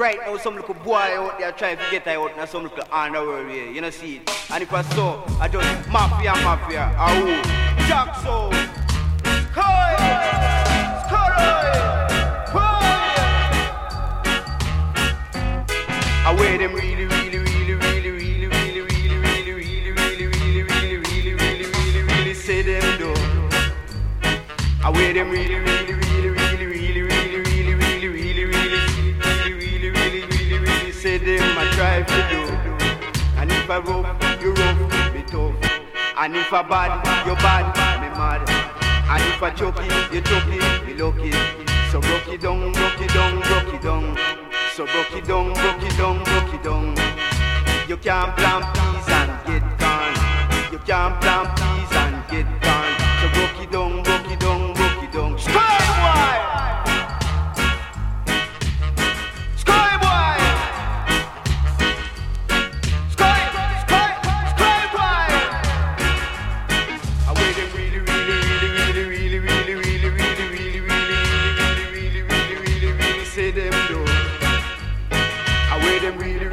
Right now, some little boy out there trying to get out now some little underworld here. You know, see it. And if I saw, I just mafia, who? Jackson, Koi, I wear them really say them though. I wear them really say them I try to do. And if I rough, you rough, me tough. And if I bad, you bad, me mad. And if I chucky, you chucky, me lucky. So broke it down. So broke it down. You can't plant peas and get gone. You can't plant peas and get gone. So broke it down. Sky boy! Sky boy! Sky boy! I wear them really say them though. I wear them really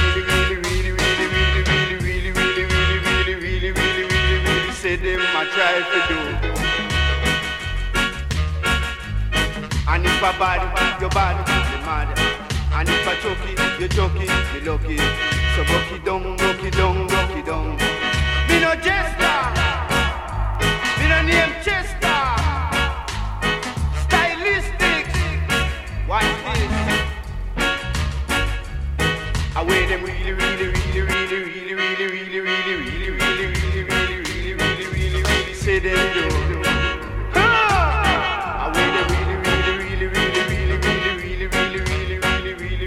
say them I try to do. And if I bad, you bad, me mad. And if I chucky, you chucky, me lucky. So broke it down. Me no jester, me no name Chester. Stylistic, watch this. I wear them really